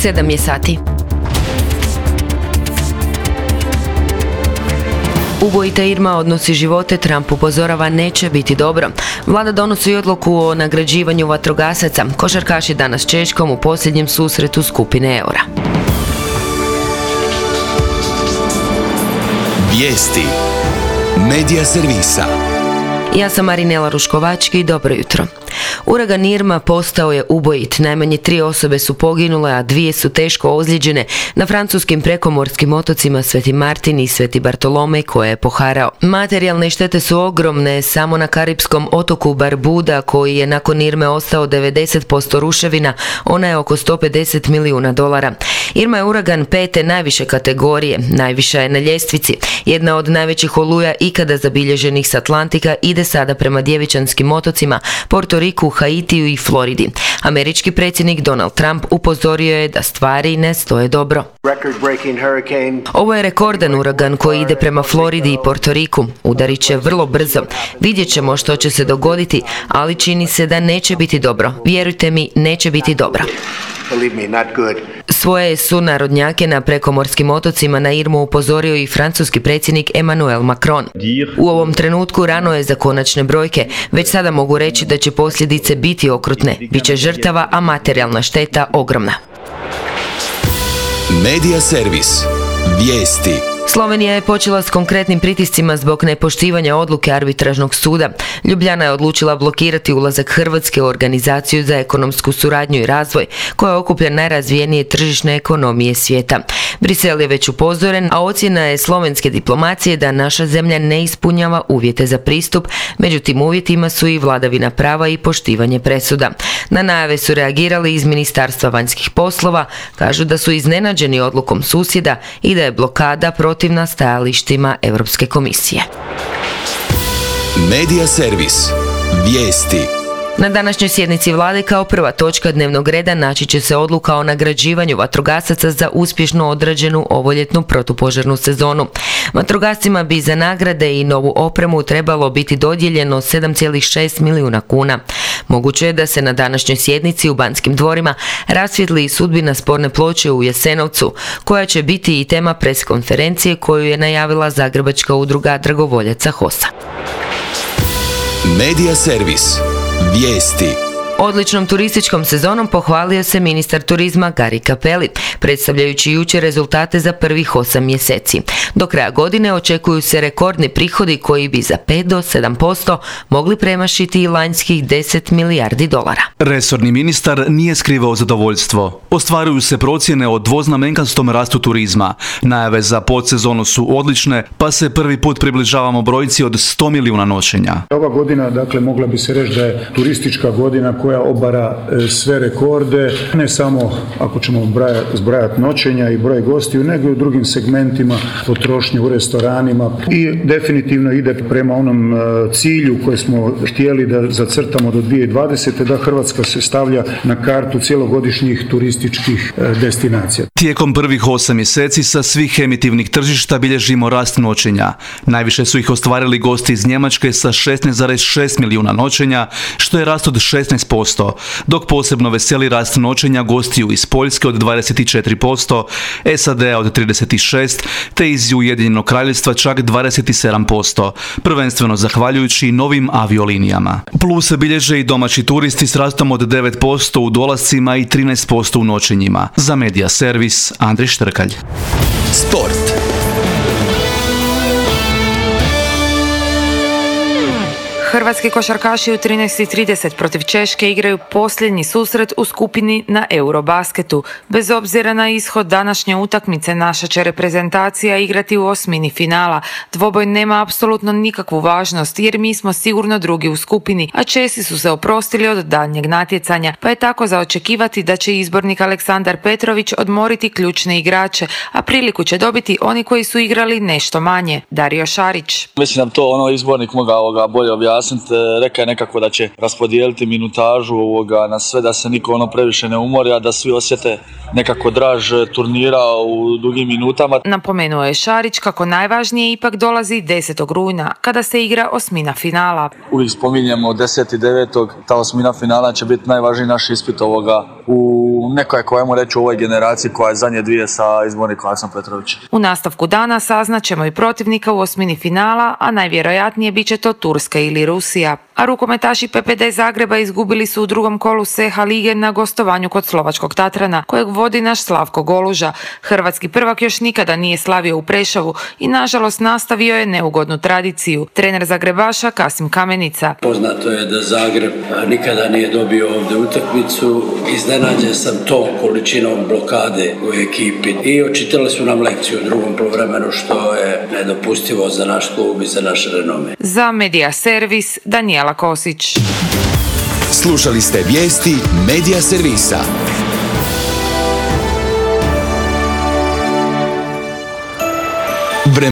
7 je sati. Ubojita Irma odnosi živote, Trump upozorava neće biti dobro. Vlada donosi odluku o nagrađivanju vatrogasaca. Košarkaši danas Češkom u posljednjem susretu skupine Eura. Vijesti Medija servisa. Ja sam Marinela Ruškovački i dobro jutro. Uragan Irma postao je ubojit. Najmanje 3 osobe su poginule, a 2 su teško ozlijeđene na francuskim prekomorskim otocima Sveti Martin i Sveti Bartolomej koje je poharao. Materijalne štete su ogromne. Samo na karipskom otoku Barbuda, koji je nakon Irme ostao 90% ruševina, ona je oko $150 milijuna. Irma je uragan 5. najviše kategorije, najviša je na ljestvici. Jedna od najvećih oluja ikada zabilježenih s Atlantika ide sada prema djevičanskim otocima, Porto Riku, Haitiju i Floridi. Američki predsjednik Donald Trump upozorio je da stvari ne stoje dobro. Ovo je rekordan uragan koji ide prema Floridi i Porto Riku. Udarit će vrlo brzo. Vidjet ćemo što će se dogoditi, ali čini se da neće biti dobro. Vjerujte mi, neće biti dobro. Svoje sunarodnjake na prekomorskim otocima na Irmu upozorio i francuski predsjednik Emmanuel Macron. U ovom trenutku rano je za konačne brojke. Već sada mogu reći da će posljedice biti okrutne. Biće žrtava, a materijalna šteta ogromna. Medija servis. Vijesti. Slovenija je počela s konkretnim pritiscima zbog nepoštivanja odluke arbitražnog suda. Ljubljana je odlučila blokirati ulazak Hrvatske u Organizaciju za ekonomsku suradnju i razvoj, koja okuplja najrazvijenije tržišne ekonomije svijeta. Brisel je već upozoren, a ocjena je slovenske diplomacije da naša zemlja ne ispunjava uvjete za pristup. Među tim uvjetima su i vladavina prava i poštivanje presuda. Na najave su reagirali iz Ministarstva vanjskih poslova, kažu da su iznenađeni odlukom susjeda i da je blokada protivna stajalištima Europske komisije. Medija servis. Vijesti. Na današnjoj sjednici vlade kao prva točka dnevnog reda naći će se odluka o nagrađivanju vatrogasaca za uspješno odrađenu ovoljetnu protupožarnu sezonu. Vatrogascima bi za nagrade i novu opremu trebalo biti dodijeljeno 7,6 milijuna kuna. Moguće je da se na današnjoj sjednici u Banskim dvorima rasvijetli sudbina sporne ploče u Jasenovcu, koja će biti i tema pres konferencije koju je najavila Zagrebačka udruga dragovoljaca HOS-a. Medija servis. Vijesti. Odličnom turističkom sezonom pohvalio se ministar turizma Gari Cappelli, predstavljajući jučer rezultate za prvih 8 mjeseci. Do kraja godine očekuju se rekordni prihodi koji bi za 5 do 7% mogli premašiti i lanjskih $10 milijardi. Resorni ministar nije skrivao zadovoljstvo. Ostvaruju se procjene o dvoznamenkastom rastu turizma. Najave za podsezonu su odlične, pa se prvi put približavamo brojci od 100 milijuna noćenja. Ova godina, mogla bi se reći da je turistička godina koja obara sve rekorde, ne samo ako ćemo zbrajati noćenja i broj gostiju, nego i u drugim segmentima potrošnje u restoranima i definitivno ide prema onom cilju koji smo htjeli da zacrtamo do 2020. da Hrvatska se stavlja na kartu cjelogodišnjih turističkih destinacija. Tijekom prvih 8 mjeseci sa svih emitivnih tržišta bilježimo rast noćenja. Najviše su ih ostvarili gosti iz Njemačke sa 16,6 milijuna noćenja, što je rast od 16%, dok posebno veseli rast noćenja gostiju iz Poljske od 24%, SAD-a od 36%, te iz Ujedinjenog Kraljevstva čak 27%, prvenstveno zahvaljujući novim aviolinijama. Plus se bilježe i domaći turisti s rastom od 9% u dolascima i 13% u noćenjima. Za Medija servis, Andrej Štrkalj. Sport. Hrvatski košarkaši u 13:30 protiv Češke igraju posljednji susret u skupini na Eurobasketu. Bez obzira na ishod današnje utakmice, naša će reprezentacija igrati u osmini finala. Dvoboj nema apsolutno nikakvu važnost jer mi smo sigurno drugi u skupini, a Česi su se oprostili od daljnjeg natjecanja, pa je tako za očekivati da će izbornik Aleksandar Petrović odmoriti ključne igrače, a priliku će dobiti oni koji su igrali nešto manje. Dario Šarić. Mislim da to izbornik mogao bolje objasniti. Rekao je nekako da će raspodijeliti minutažu na sve, da se niko previše ne umori, a da svi osjete nekako draž turnira u dugim minutama. Napomenuo je Šarić kako najvažnije ipak dolazi 10. rujna, kada se igra osmina finala. Uvijek spominjemo 10.9. Ta osmina finala će biti najvažniji naš ispit u nekoj, ajmo reći, u ovoj generaciji koja je zadnje dvije sa izbornikom Asom Petrovićem. U nastavku dana saznaćemo i protivnika u osmini finala, a najvjerojatnije bit će to Turska ili Rusija. A rukometaši PPD Zagreba izgubili su u drugom kolu CH lige na gostovanju kod slovačkog Tatrana, kojeg vodi naš Slavko Goluža. Hrvatski prvak još nikada nije slavio u Preševu i nažalost nastavio je neugodnu tradiciju. Trener Zagrebaša Kasim Kamenica. Poznato je da Zagreb nikada nije dobio ovdje utakmicu. Iznenađen sam tom količinom blokade u ekipi i očitali su nam lekciju u drugom poluvremenu, što je nedopustivo za naš klub i za naš renome. Za Medija Servis Danijela Kosić. Slušali ste vijesti Medija Servisa.